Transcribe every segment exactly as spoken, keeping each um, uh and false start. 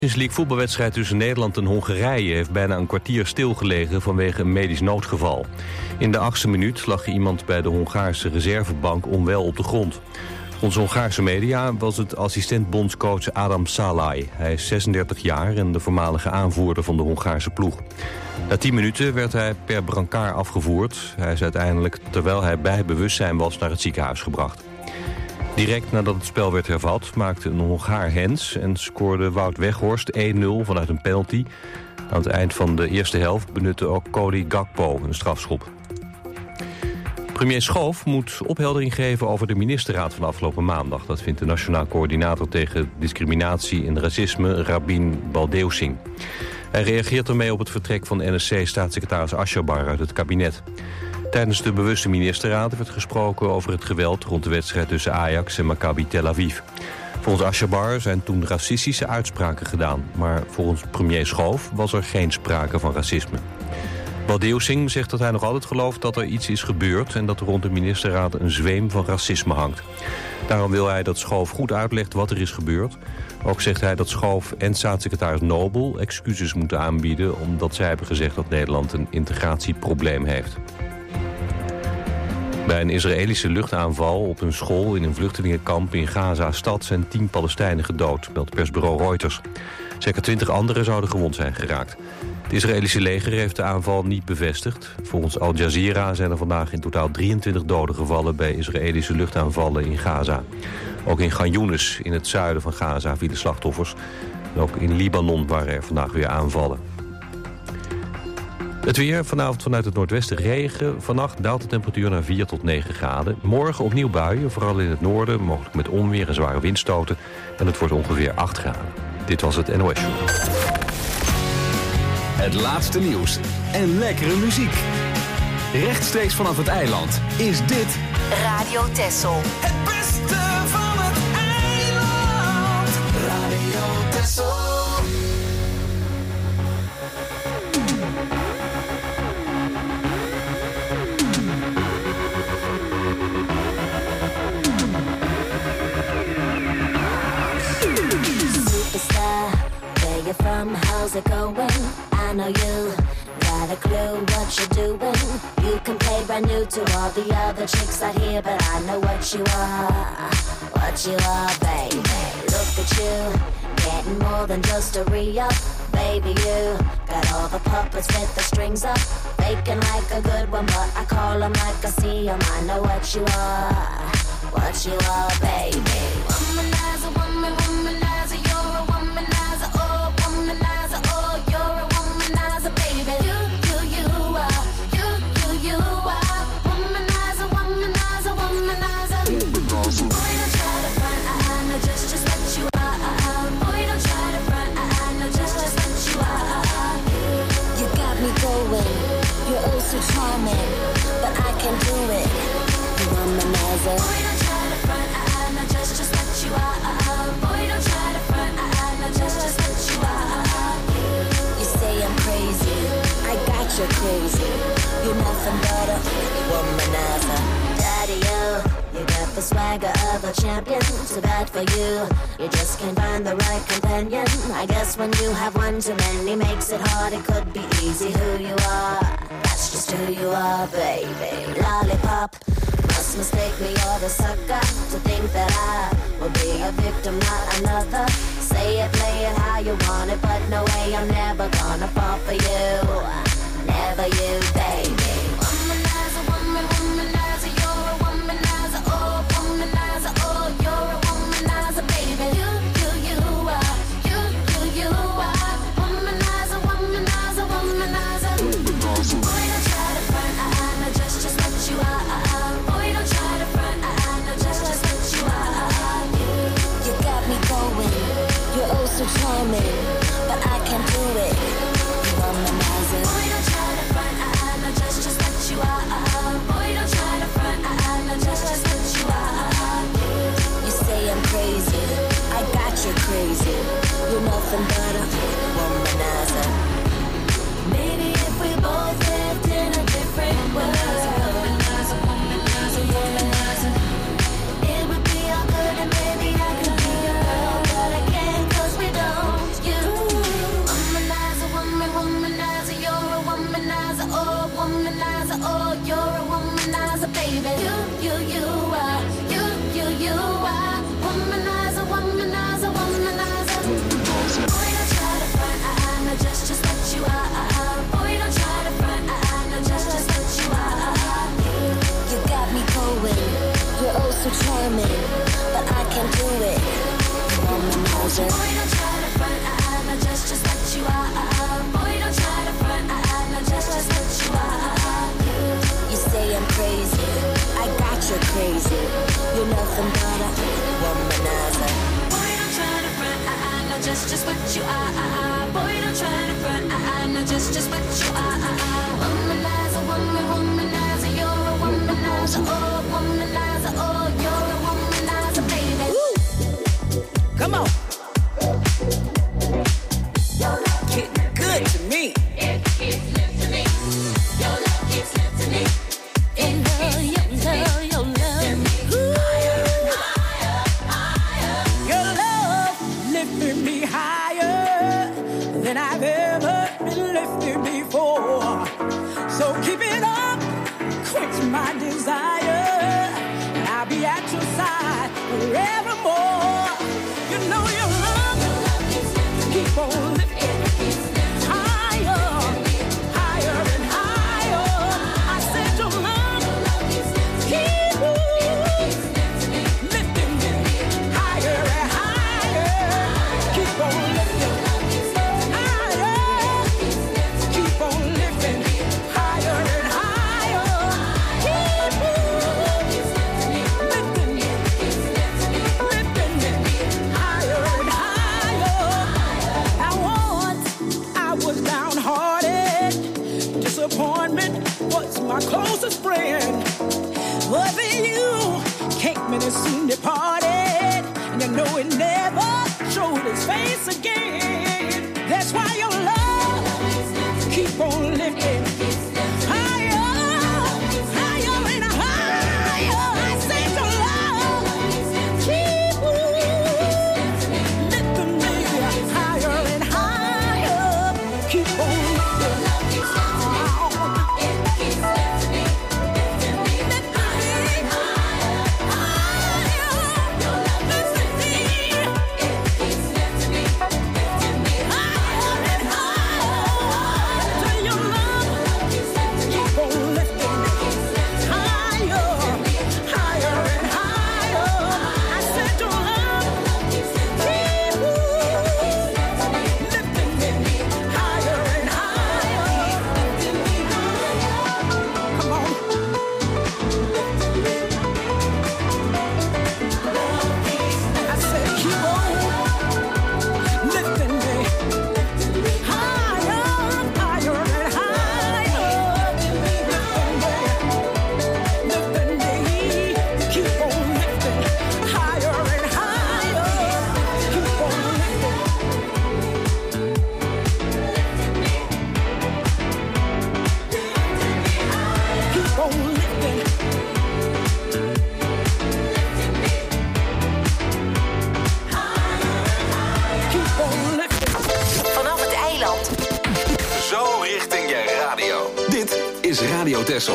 Nations League voetbalwedstrijd tussen Nederland en Hongarije heeft bijna een kwartier stilgelegen vanwege een medisch noodgeval. In de achtste minuut lag iemand bij de Hongaarse reservebank onwel op de grond. Volgens Hongaarse media was het assistent-bondscoach Adam Szalai. Hij is zesendertig jaar en de voormalige aanvoerder van de Hongaarse ploeg. Na tien minuten werd hij per brancard afgevoerd. Hij is uiteindelijk, terwijl hij bij bewustzijn was, naar het ziekenhuis gebracht. Direct nadat het spel werd hervat maakte een Hongaar hands en scoorde Wout Weghorst één nul vanuit een penalty. Aan het eind van de eerste helft benutte ook Cody Gakpo een strafschop. Premier Schoof moet opheldering geven over de ministerraad van afgelopen maandag. Dat vindt de Nationaal Coördinator tegen Discriminatie en Racisme, Rabin Baldeusing. Hij reageert ermee op het vertrek van N S C-staatssecretaris Ashabar uit het kabinet. Tijdens de bewuste ministerraad werd gesproken over het geweld rond de wedstrijd tussen Ajax en Maccabi Tel Aviv. Volgens Ashabar zijn toen racistische uitspraken gedaan, maar volgens premier Schoof was er geen sprake van racisme. Baldeusing zegt dat hij nog altijd gelooft dat er iets is gebeurd en dat er rond de ministerraad een zweem van racisme hangt. Daarom wil hij dat Schoof goed uitlegt wat er is gebeurd. Ook zegt hij dat Schoof en staatssecretaris Nobel excuses moeten aanbieden omdat zij hebben gezegd dat Nederland een integratieprobleem heeft. Bij een Israëlische luchtaanval op een school in een vluchtelingenkamp in Gaza-stad zijn tien Palestijnen gedood, meldt persbureau Reuters. Zeker twintig anderen zouden gewond zijn geraakt. Het Israëlische leger heeft de aanval niet bevestigd. Volgens Al Jazeera zijn er vandaag in totaal drieëntwintig doden gevallen bij Israëlische luchtaanvallen in Gaza. Ook in Khan Younis, in het zuiden van Gaza, vielen slachtoffers. En ook in Libanon waren er vandaag weer aanvallen. Het weer, vanavond vanuit het noordwesten regen. Vannacht daalt de temperatuur naar vier tot negen graden. Morgen opnieuw buien, vooral in het noorden, mogelijk met onweer en zware windstoten. En het wordt ongeveer acht graden. Dit was het N O S Show. Het laatste nieuws en lekkere muziek. Rechtstreeks vanaf het eiland is dit Radio Texel. Het beste van het eiland. Radio Texel. From how's it going? I know you got a clue what you're doing. You can play brand new to all the other chicks out here, but I know what you are, what you are, baby. Look at you, getting more than just a re-up. Baby, you got all the puppets with the strings up, faking like a good one, but I call them like I see them. I know what you are, what you are, baby. Womanizer, woman, womanizer, you're a womanizer, oh, womanizer, oh, you're a womanizer, baby. You, you, you are, you, you, you are, womanizer, womanizer, womanizer. Boy, don't try to front, I, I know just, just what you are. Boy, don't try to front, I, I know just, just what you are. You got me going, you're oh so charming, but I can do it, you womanizer. Boy, don't try to front, I, I know just, just what you are. Boy, don't try to front, I, I know just, just what you are. You say I'm crazy, I got you crazy. You're nothing but a womanizer. Daddy, you, you got the swagger of a champion. Too bad for you, you just can't find the right companion. I guess when you have one too many makes it hard. It could be easy who you are. That's just who you are, baby. Lollipop, must mistake me or the sucker to think that I will be a victim, not another. Say it, play it how you want it, but no way, I'm never gonna fall for you. Never you, baby. Womanizer, woman, womanizer, you're a womanizer, oh, womanizer, oh, you're a womanizer, baby. You, you, you are, you, you, you are, womanizer, womanizer, womanizer. Boy, don't try to front, I, I know just, just what you are. Boy, don't try to front, I, I know just, just what you are. You got me going, you're oh so charming, but I can't do it, you womanizer. Boy, don't try to front, I, I know just, just what you are. Boy, don't try to front, I, I know just, just what you are. You say I'm crazy, I got you crazy. You're nothing but a womanizer. Maybe if we both lived in a different world, womanizer, womanizer, womanizer, it would be all good and maybe I could be your girl, but I can't 'cause we don't. You womanizer. Oh, you're a womanizer, baby. You, you, you are. You, you, you are. Womanizer, womanizer, womanizer. Boy, don't try to front. I, I know just, just what you are. Boy, don't try to front. I, I know just, just what you are. You got me going. You're oh so charming, but I can't do it. Womanizer. Boy, don't try to front. I, I know just, just what you are. Boy, don't try to front. I, I know just, just what you are. You say I'm crazy. I got you crazy. You're nothing but a womanizer. Boy, don't try to front. I, I know just, just what you are. Boy, don't try to front. I, I know just, just what you are. Womanizer, woman, womanizer. You're a womanizer. Oh, womanizer. Oh, you're a womanizer, baby. Woo. Come on. Getting good to me. It keeps lifting me. Your love keeps lifting me. Your love, your love, your love. Higher, higher, higher. Your love lifting me higher than I've ever been lifted before. So keep it up, quench my desire, and I'll be at your side forevermore. You know your love, your love keeps lifting, keep on lifting. My closest friend, wasn't you, came in and soon departed, and you know it never showed his face again. That's why your love keep on lifting higher, higher and higher. I said your love keep on lifting me higher and higher. Keep on lifting. Radio Texel.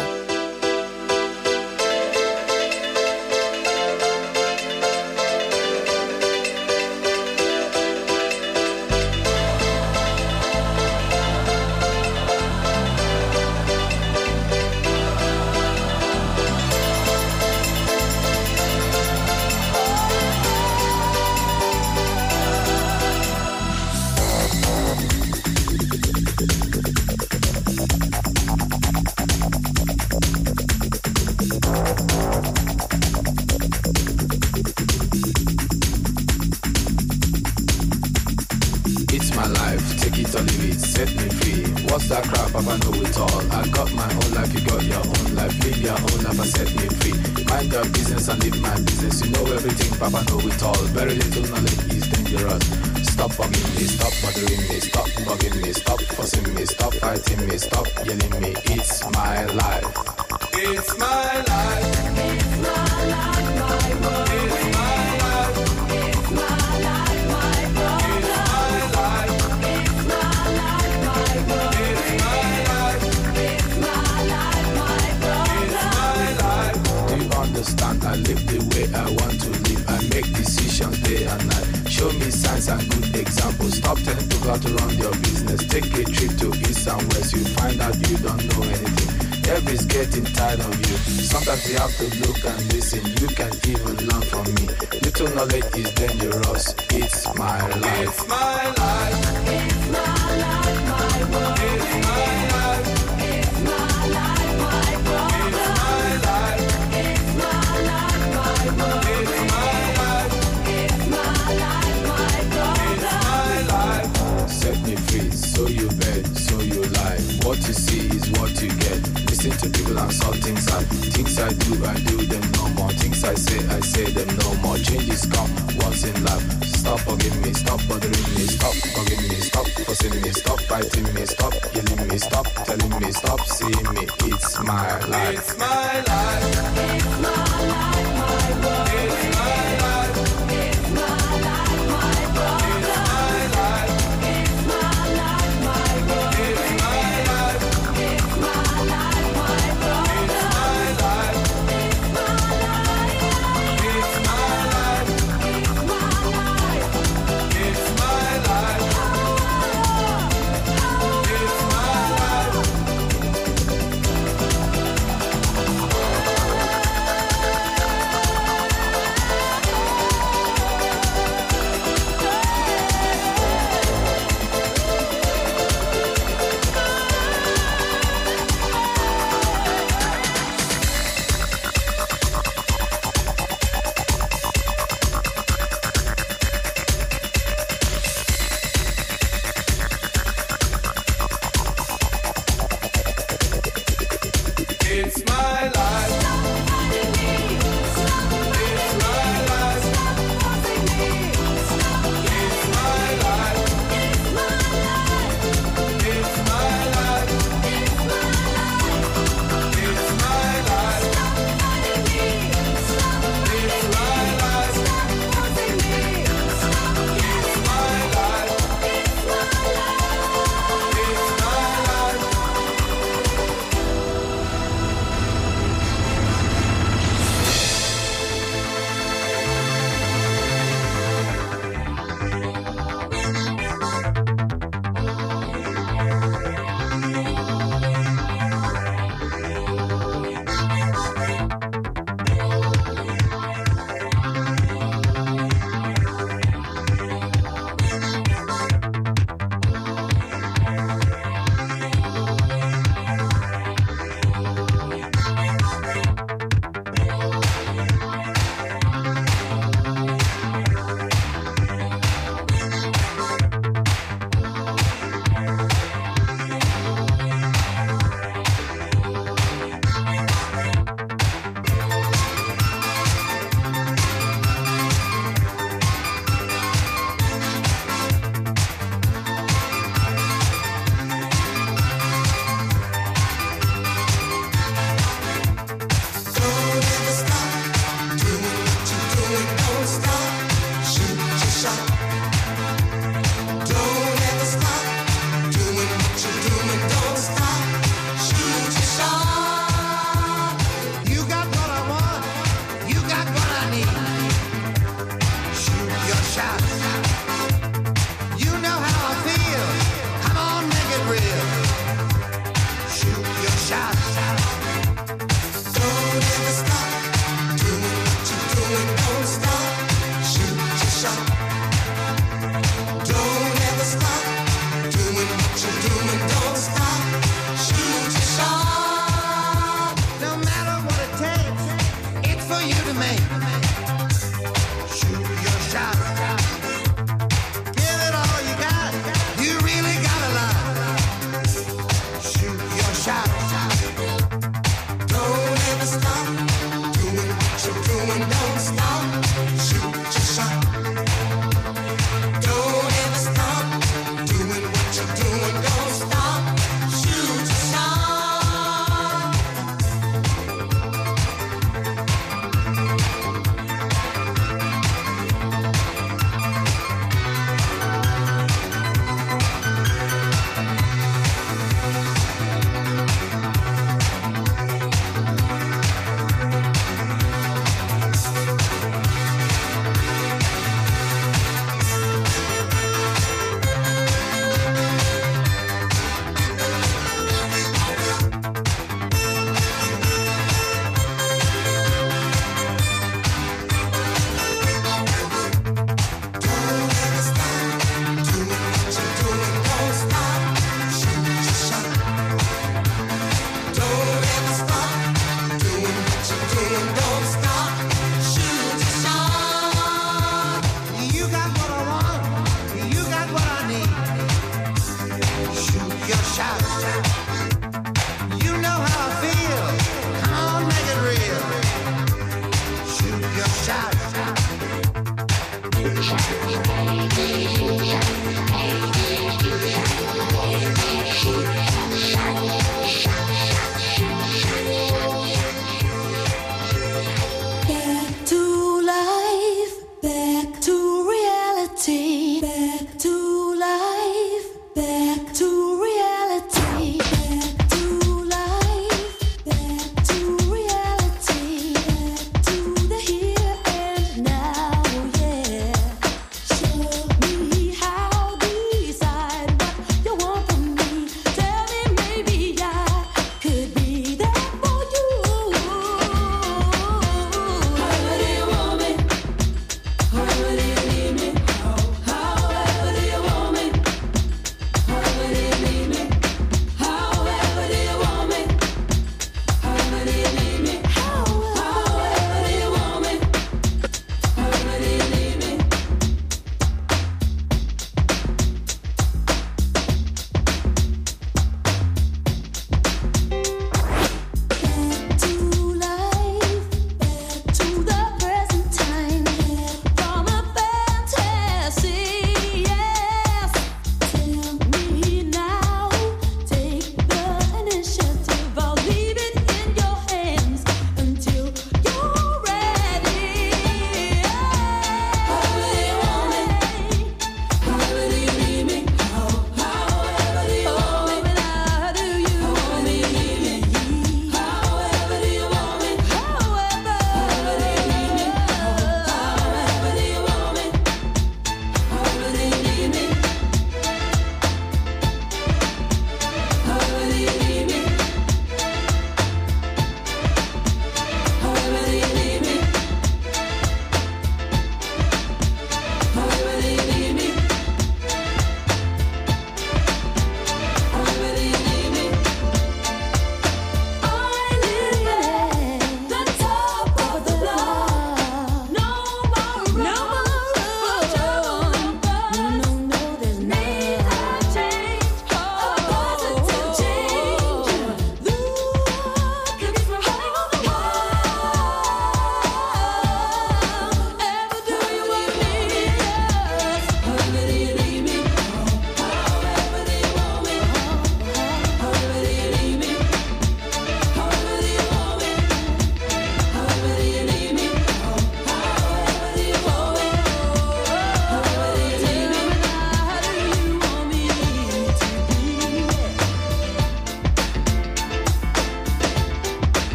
My life. Stop telling people how to run your business. Take a trip to east and west. You find out you don't know anything. Everybody's getting tired of you. Sometimes you have to look and listen. You can even learn from me. Little knowledge is dangerous. It's my life. It's my life. It's my life, my world. It's my life. It's my life, my world. It's my life. It's my life, my world. It's my life. It's my life, my world. It's my life. Set me free, so you bet, so you lie. What you see is what you get. Listen to people and saw things I Things I do, I do them no more. Things I say, I say them no more. Changes come once in life. Stop forgiving me, stop bothering me. Stop forgiving me, stop forcing me. Stop fighting me, stop killing me. Stop telling me, stop seeing me. It's my life. It's my life. It's my life, my world. It's my life. It's my life, my world. It's my life. It's my life, my world. It's my life. It's my life, my world. It's my life. It's my life. It's my life. It's my life. It's my life. It's my life.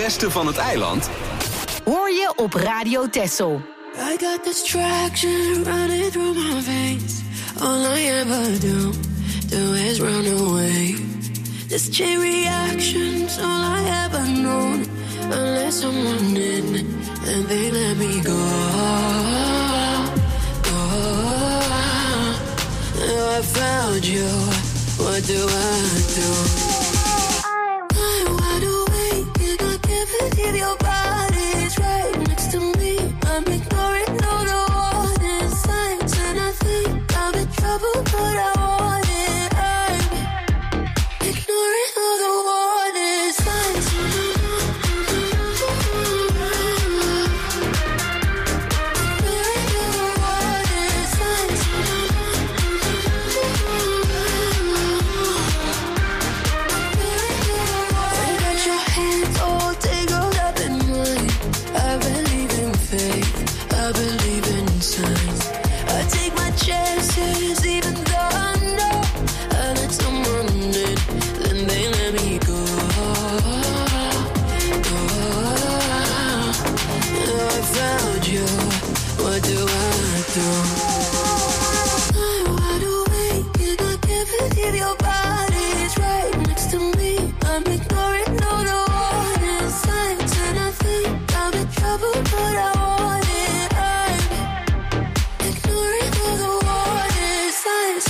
beste van het eiland hoor je op Radio Texel. I got this traction running through my veins. All I ever do, do is run away. This chain reaction's all I ever known. Unless someone in and they let me go, go. Now I found you, what do I do? I'm wide awake and I can't believe your body's right next to me. I'm ignoring all the warning signs and I think I'm in trouble, but I want it. I'm ignoring all the warning signs. Chances, even though I know I let someone in, then they let me go, go. Now I found you, what do I do? I'm wide awake and I can't believe your body's right next to me. I'm ignoring all the warning signs and I think I'm in trouble, but I want it. I'm ignoring all the warning signs.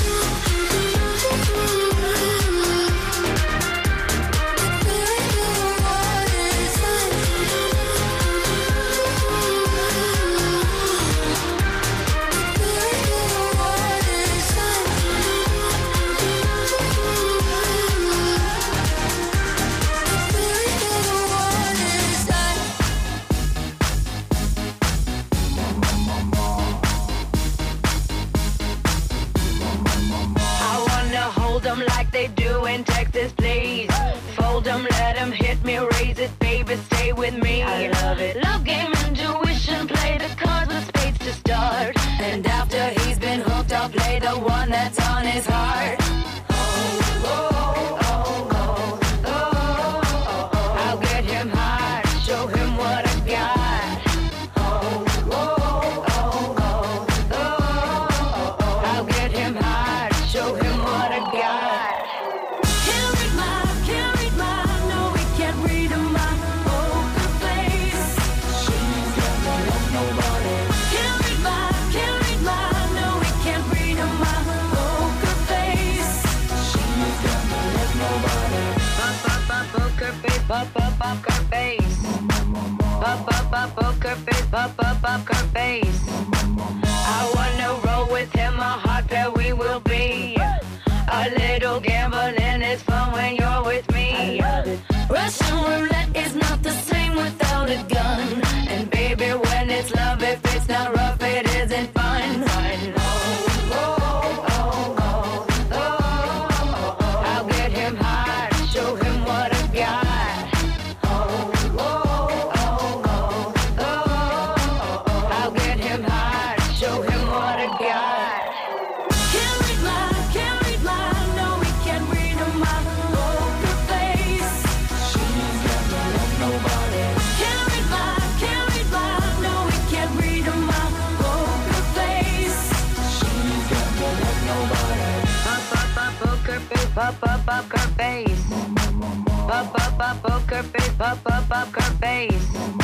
Like they do in Texas, please. Fold them, let them hit me, raise it, baby, stay with me. I love it. Love game, intuition, play the cards with spades to start. And after he's been hooked, I'll play the one that's on his heart. Oh, oh, oh, oh, oh, oh, oh. I'll get him hard, show him what I got. Oh, oh, oh, oh, oh, oh, oh. I'll get him hard, show him what I got. Pop up up her face. Pop up up poker face. Pop up up her face. I wanna roll with him, a hot pair we will be. A little gambling is fun when you're with me. Russian roulette is not the same without a gun. And baby, when it's love, if it's not rough, it isn't fun. Fun. Oh, oh, oh, oh, oh, oh, oh. I'll get him hard, show him what I got. Pop up up her face. Pop up up poker face. Pop up up her face.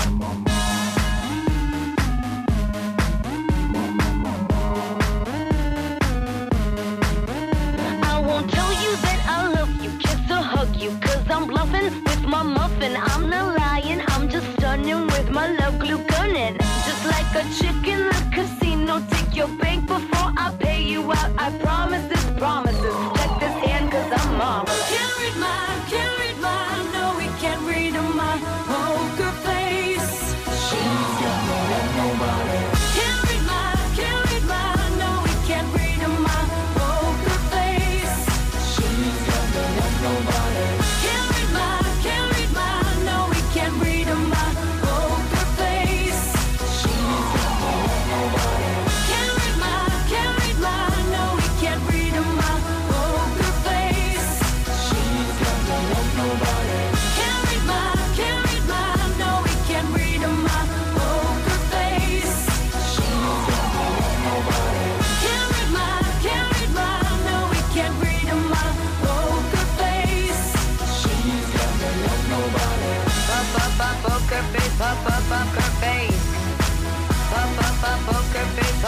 I won't tell you that I love you, kiss or hug you, cause I'm bluffing with my muffin. I'm not lying, I'm just stunning with my love glue gunning. Just like a chick in the casino, take your bank before I pay you out. I promise this promises. Check this hand cause I'm mom. Can't read mine, can't read mine. No, we can't read my poker face. She's got no love, nobody. Can't read mine, can't read mine. No, we can't read my poker face. She's got no love, nobody. Can't read mine, can't read mine. No, we can't read my poker face. She's got no love, nobody. Can't read mine, can't read mine. No, we can't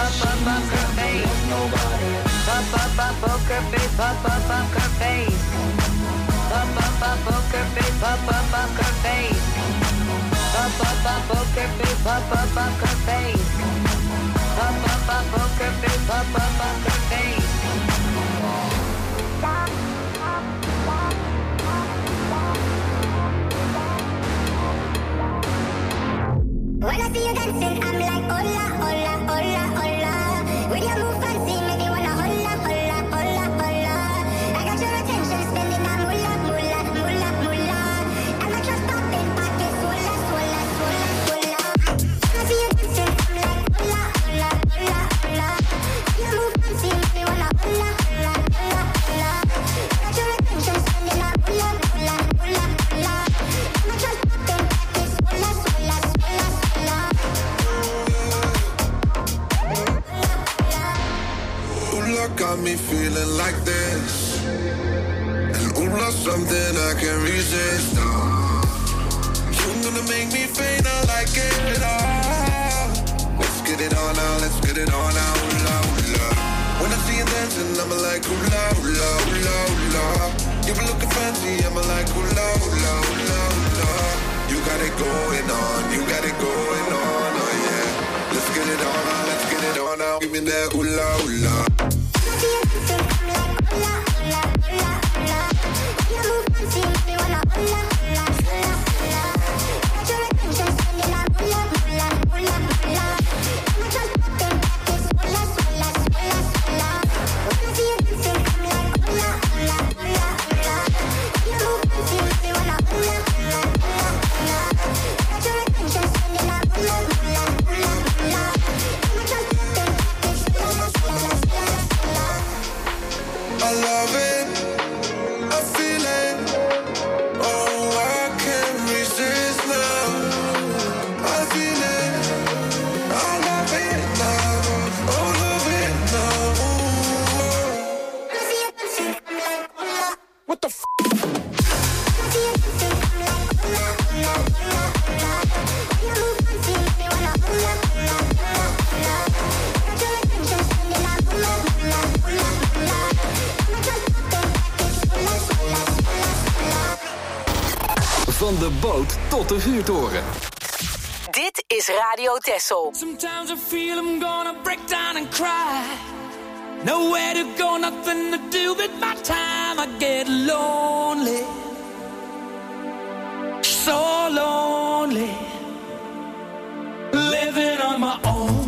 poker face. Pop up up poker face, pop up poker face. Pop up up poker face, pop up poker face. Pop up up poker face, pop up poker face. Pop up up poker face, pop up poker face. When I see you dancing, I'm like hola, hola, hola, hola. With your move fancy, make me wanna hola, hola, hola, hola. I got your attention, spending that moolah, moolah, moolah, moolah. And my trust popping, pocket swola, swola, swola, swola. When I see you dancing, I'm like hola, hola, hola, hola. With your move fancy, make me wanna hola, hola, hola, hola. I got your attention, spending that moolah, moolah, moolah, moolah. And my trust popping, pocket swola, swola, swola, swola. Ooh, got me feeling like this. And ooh, love something I can't resist. Oh, you're gonna make me faint, I like it all. Let's get it on now, let's get it on now, ooh, la, ooh, la. When I see you dancing, I'm like, ooh, la, ooh, la, ooh, la, ooh, la. You were looking fancy, I'm like, ooh, la, ooh, la, ooh, la, ooh, la. You got it going on, you got it going on, oh yeah. Let's get it on now, let's get it on now. Give me that ooh, la, ooh, la. I love it, I feel it. Oh, I can't resist now. I feel it, I love it now. Oh, love it now. What the f? Van de boot tot de vuurtoren. Dit is Radio Texel. Sometimes I feel I'm gonna break down and cry. Nowhere to go, nothing to do with my time. I get lonely, so lonely, living on my own.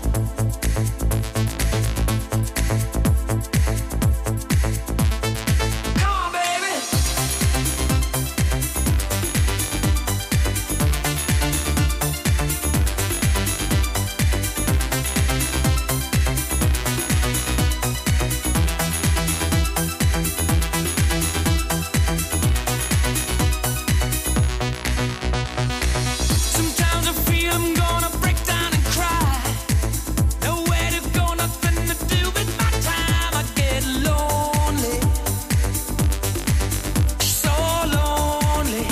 Sometimes I feel I'm gonna break down and cry. Nowhere to go, nothing to do with my time. I get lonely, so lonely,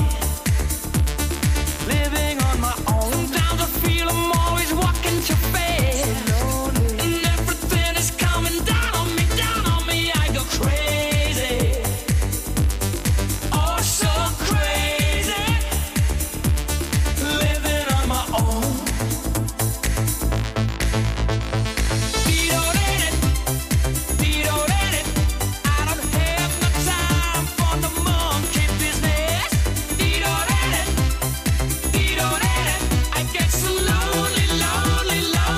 living on my own. Sometimes I feel I'm always walking too fast, and everything is coming down on me, down on me. I go crazy, oh so crazy, living on my own. Beat-o-did-it, beat-o-did-it. I don't have no time for the monkey business. Beat-o-did-it, beat-o-did-it. I get so lonely, lonely, lonely.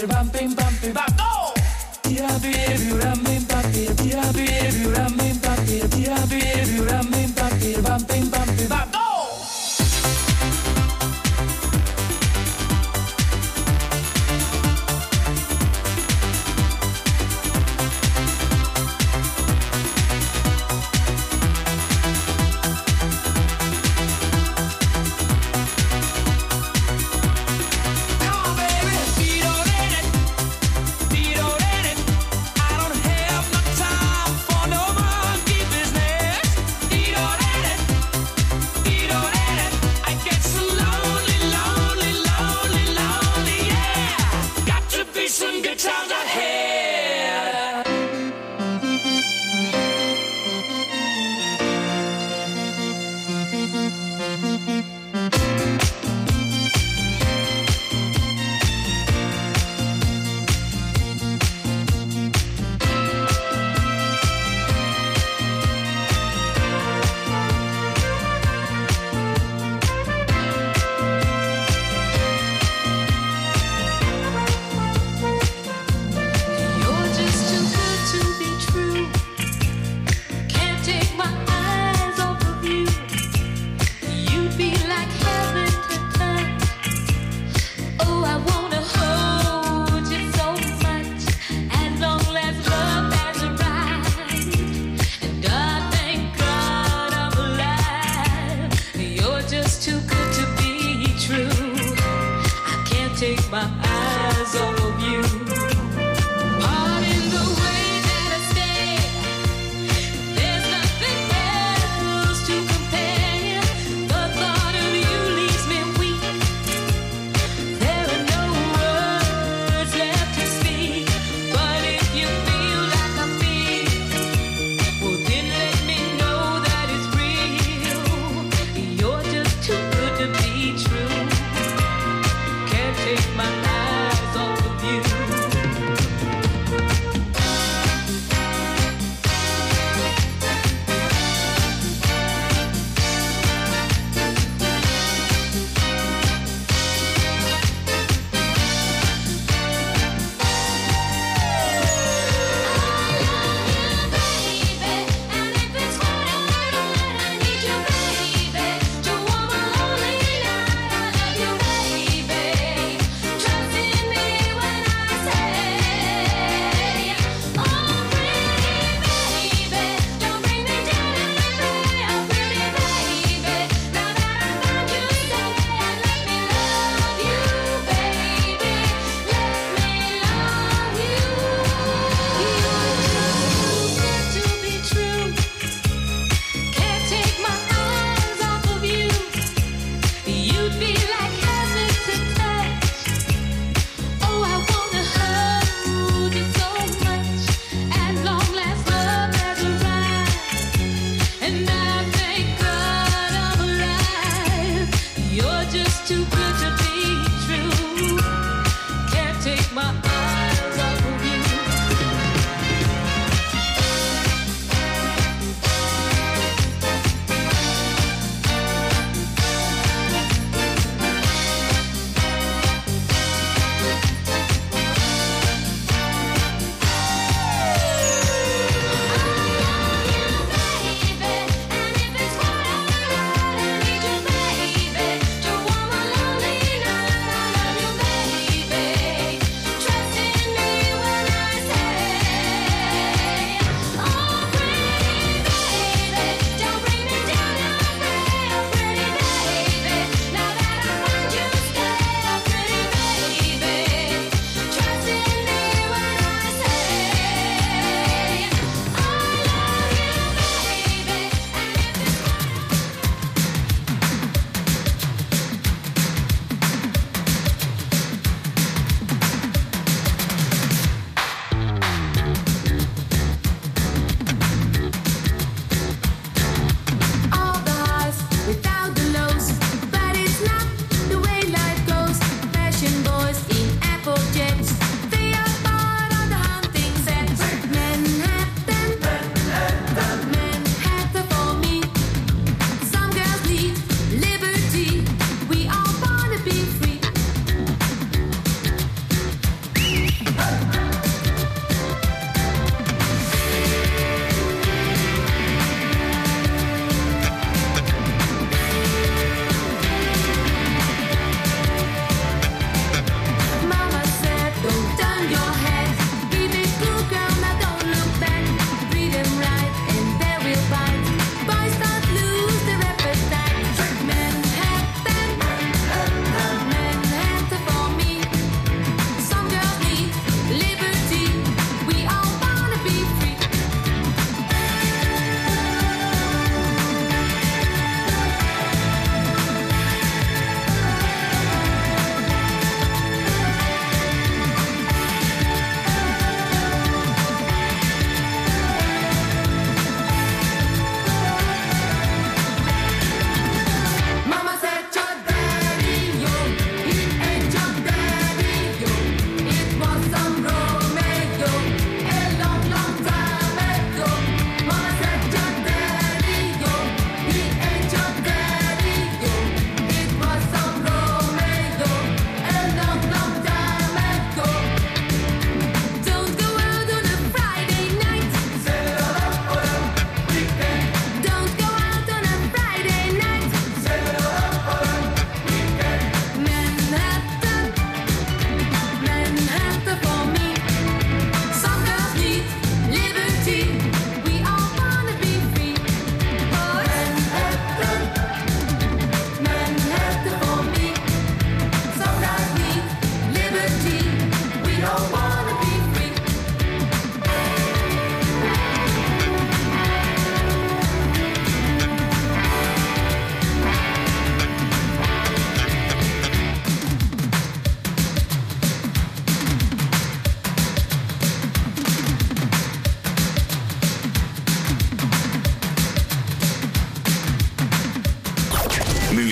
bam bim bam bim bam go. Bira bira ram bim bam bira bira bira ram bim bam bira bira bira ram bim bam bira bam bim bam bim bam go.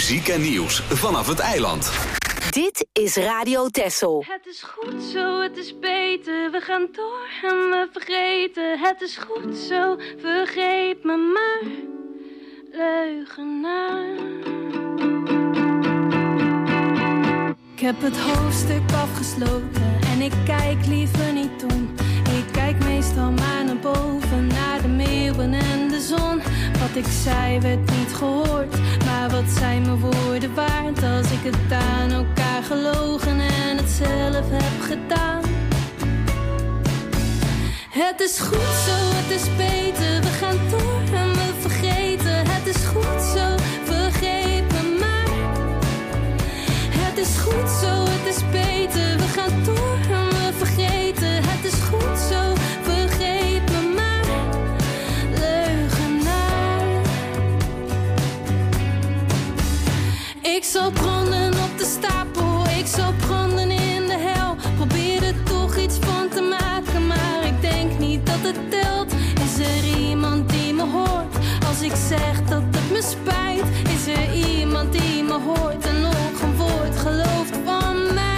muziek en nieuws vanaf het eiland. Dit is Radio Texel. Het is goed zo, het is beter. We gaan door en we vergeten. Het is goed zo, vergeet me maar, leugenaar. Ik heb het hoofdstuk afgesloten en ik kijk liever niet om. Ik kijk meestal maar naar boven, naar de meeuwen en de zon. Wat ik zei werd niet gehoord, maar wat zijn mijn woorden waard als ik het aan elkaar gelogen en het zelf heb gedaan. Het is goed zo, het is beter, we gaan door en we vergeten. Het is goed zo, vergeet me maar. Het is goed zo, het is beter, we gaan door en we vergeten. Het is goed zo, vergeet me maar, leugenaar. Ik zal branden op de stapel, ik zal branden in de hel. Probeer er toch iets van te maken, maar ik denk niet dat het telt. Is er iemand die me hoort als ik zeg dat het me spijt? Is er iemand die me hoort en nog een woord gelooft van mij?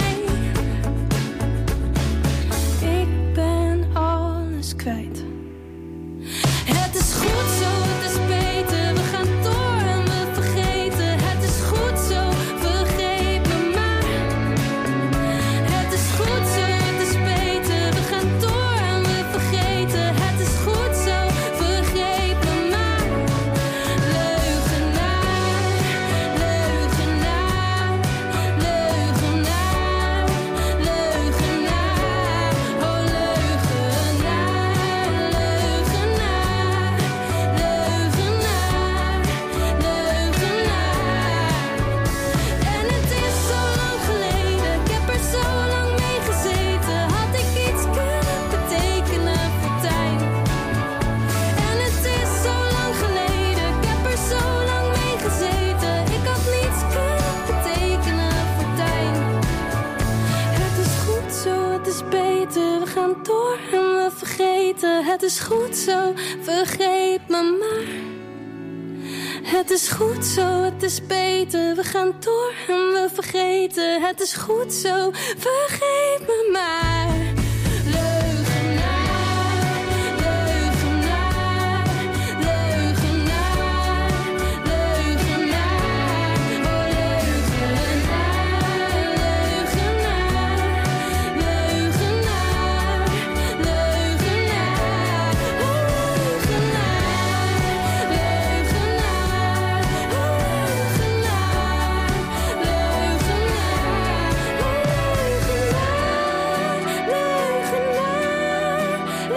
Ik ben alles kwijt. Het is goed zo, het is beter, we gaan door en we vergeten. Het is goed zo, vergeet me maar. Het is goed zo, het is beter, we gaan door en we vergeten. Het is goed zo, vergeet me maar, leugenaar, leugenaar, leugenaar, leugenaar, oh leugenaar, leugenaar, leugenaar, leugenaar. En het is zo lang geleden, ik heb er zo lang mee gezeten. Had ik iets kunnen betekenen voor Tijn? En het is zo lang geleden, ik heb er zo lang mee gezeten. Ik had niets kunnen betekenen voor Tijn. Het is goed zo, het is beter, we gaan door en we vergeten. Het is goed zo, vergeet me maar. Het is goed zo, het is beter, we gaan door en we vergeten. Het is goed zo, vergeet me maar. Leugenaar, leugenaar, leugenaar, leugenaar, oh leugenaar, leugenaar, leugenaar, leugenaar, oh leugenaar, leugenaar, oh leugenaar, leugenaar, leugenaar,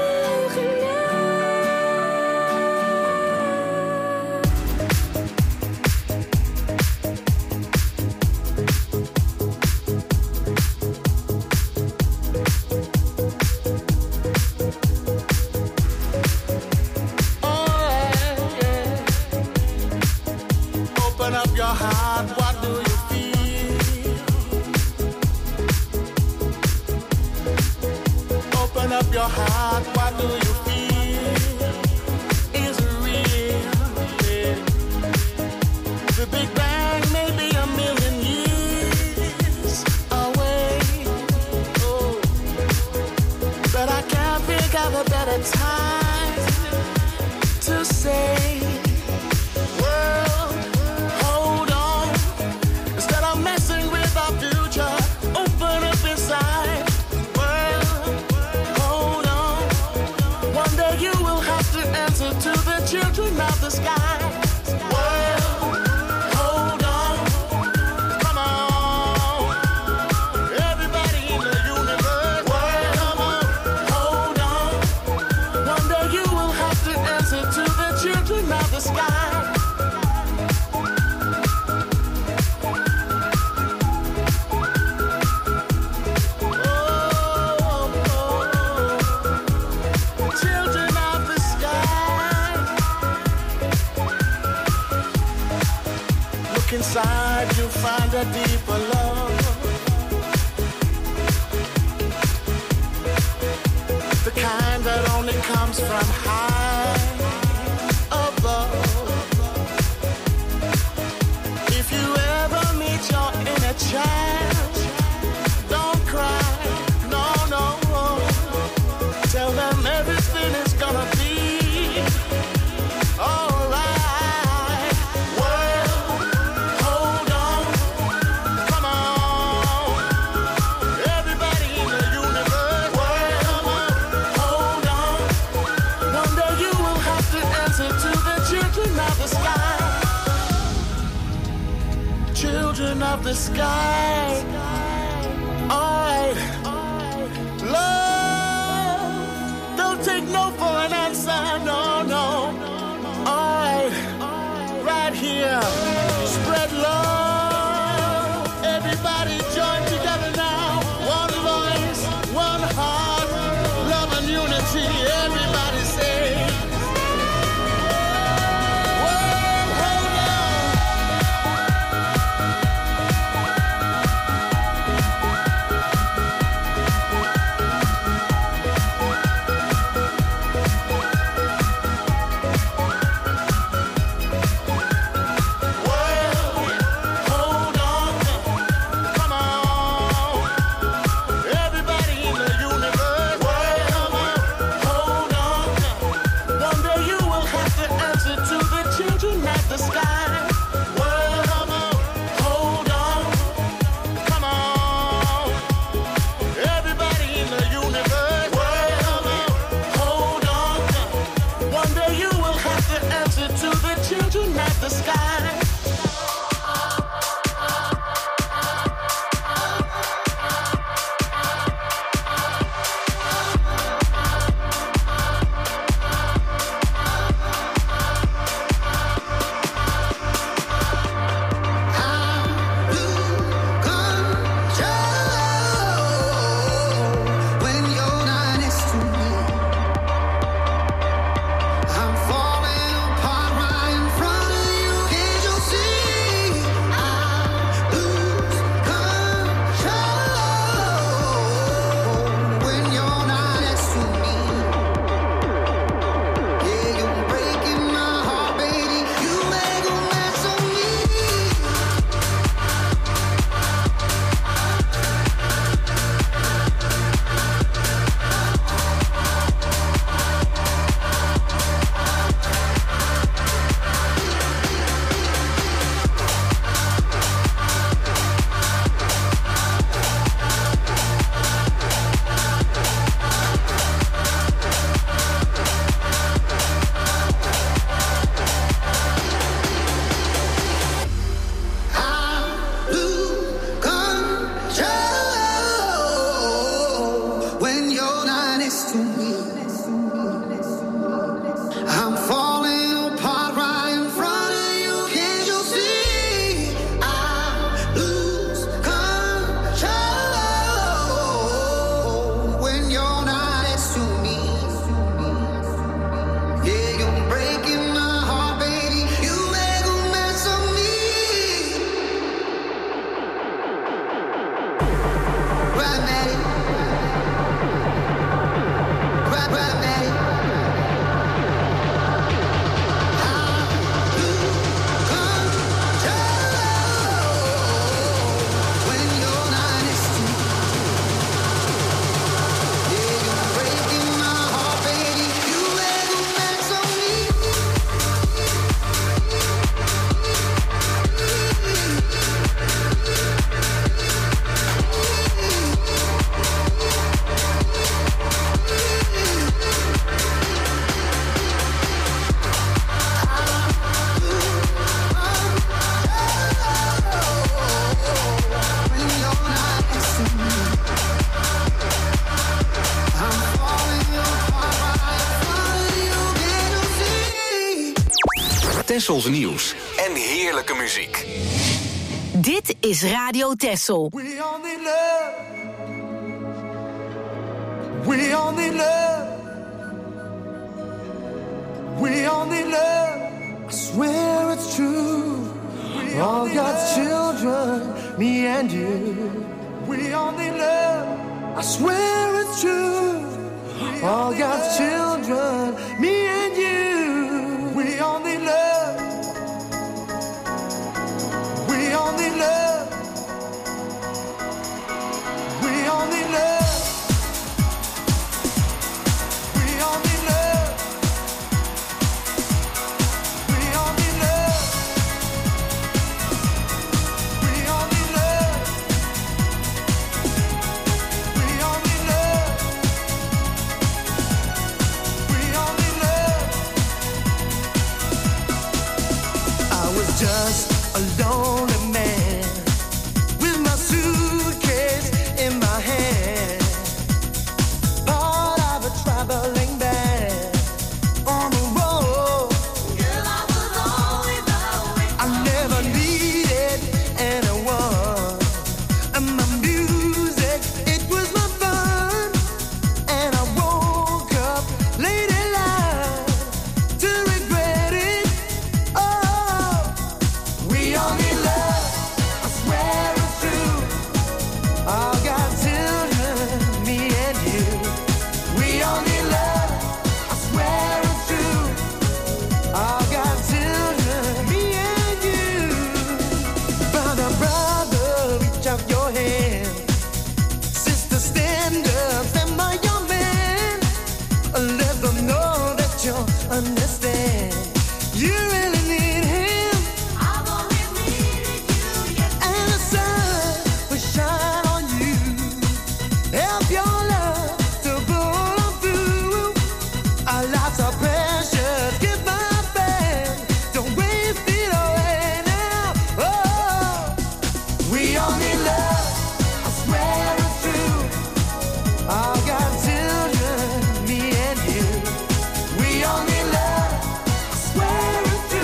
Open up your heart, what do you feel? Open up your heart, what do you feel? Is it real? Yeah. The Big Bang may be a million years away. Oh, but I can't think of a better time to say, world, hold on. Instead of messing with our future, open up inside. World, hold on. One day you will have to answer to the children of the sky. World, hold on. Come on. Everybody in the universe. World, come on. Hold on. One day you will have to answer to the children of the sky. Children of the sky. Look inside, you'll find a deeper love. The kind that only comes from high above. If you the sky. I love. Don't take no for an answer. No, no. I right here. Spread love. Everybody join together now. One voice, one heart, love and unity. Everybody say. Tessels nieuws en heerlijke muziek. Dit is Radio Tessel. We all need love. We all need love. We all need love. I swear it's true. We all God's children, me and you. We all need love. I swear it's true. All God's children, me and you. We all need love. We all need love. We all need love. We all need love. We all need love. We all need love. We all need love. We all need love. I was just a lonely man You really need him. I've only needed you yesterday. And the sun will shine on you. Help your love to pull on through. Our lives are precious. Give my best. Don't waste it away now. Oh, we all need love. I swear it's true. I've got children, me and you. We all need love. I swear it's true.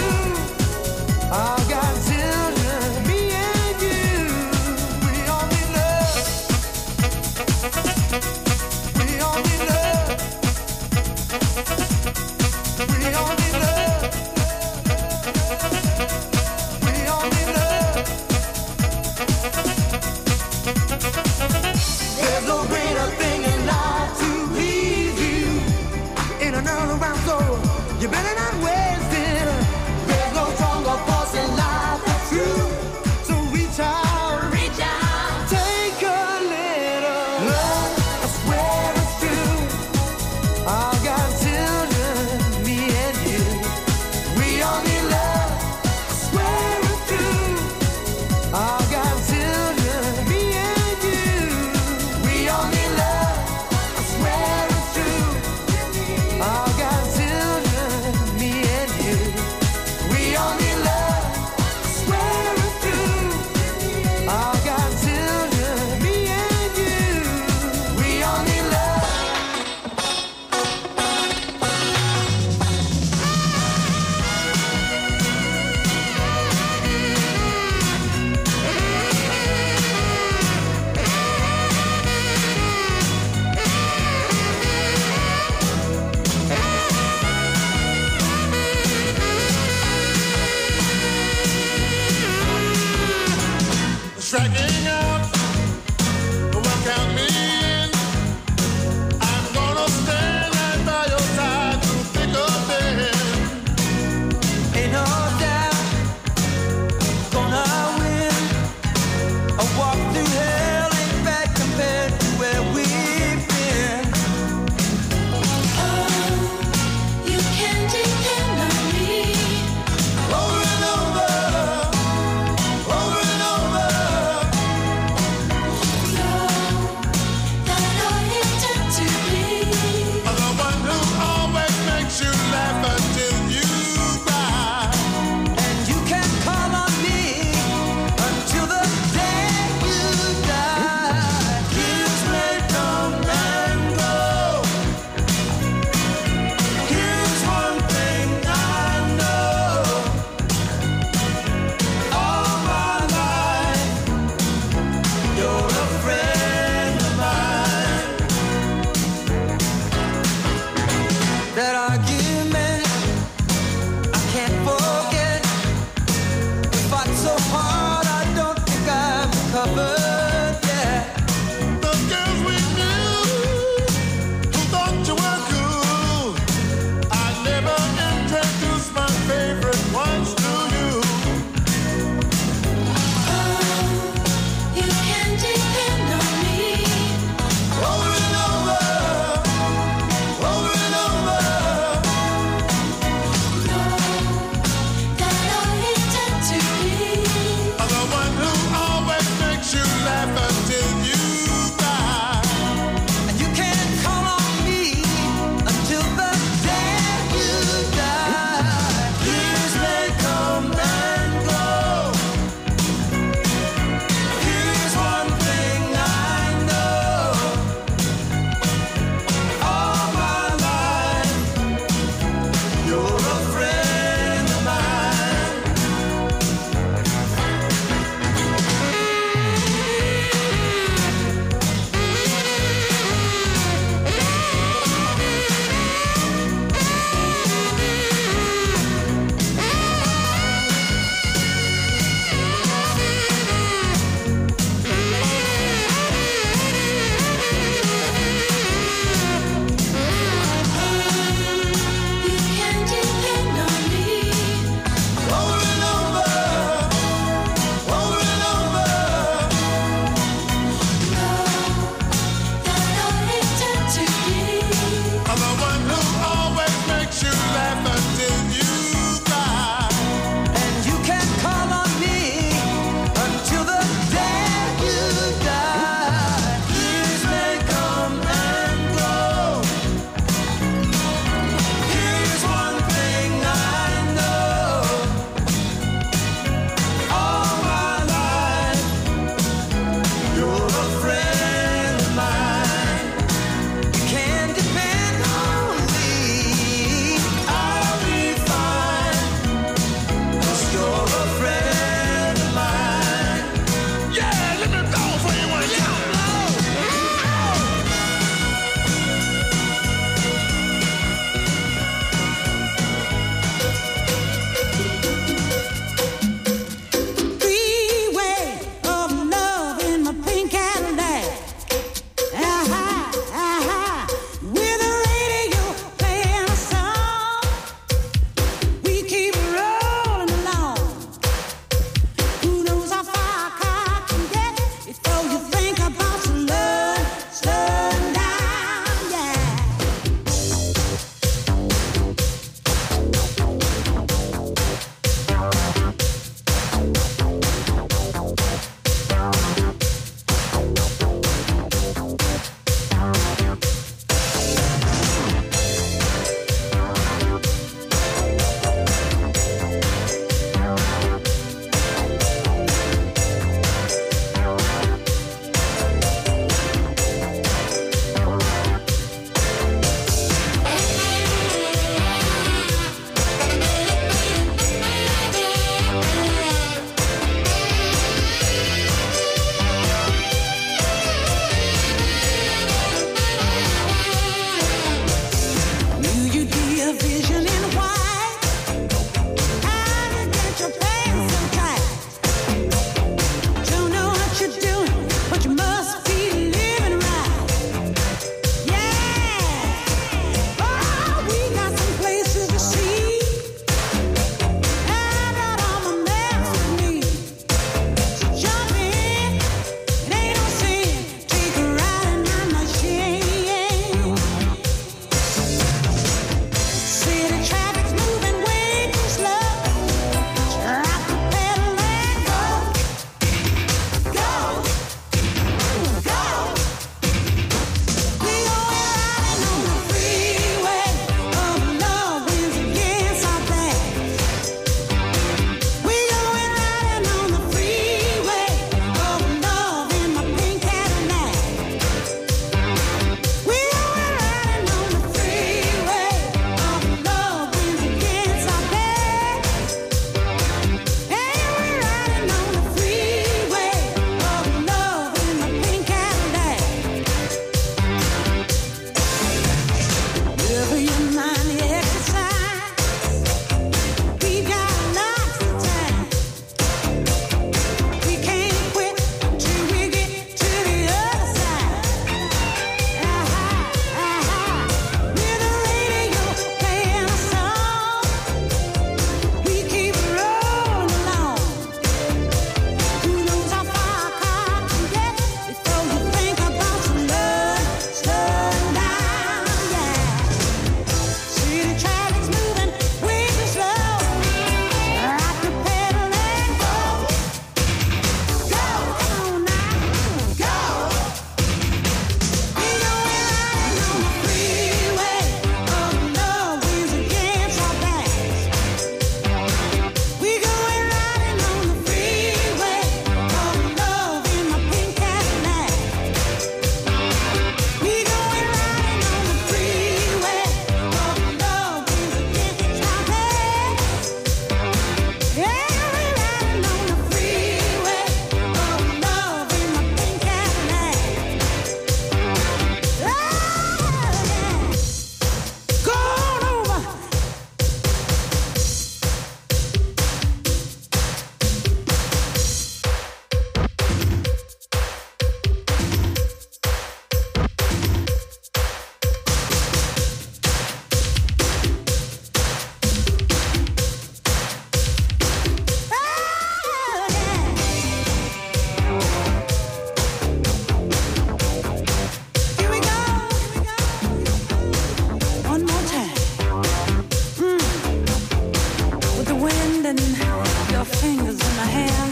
your fingers in my hair.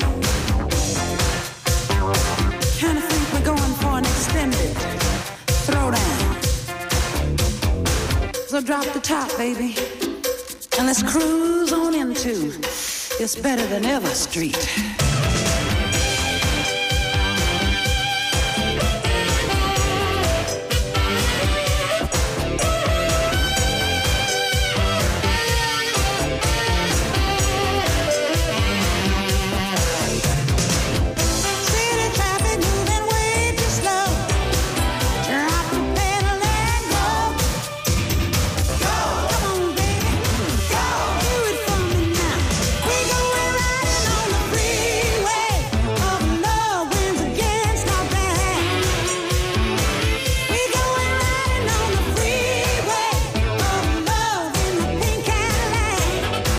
Kinda think we're going for an extended throwdown. So drop the top, baby, and let's cruise on into It's Better Than Ever Street.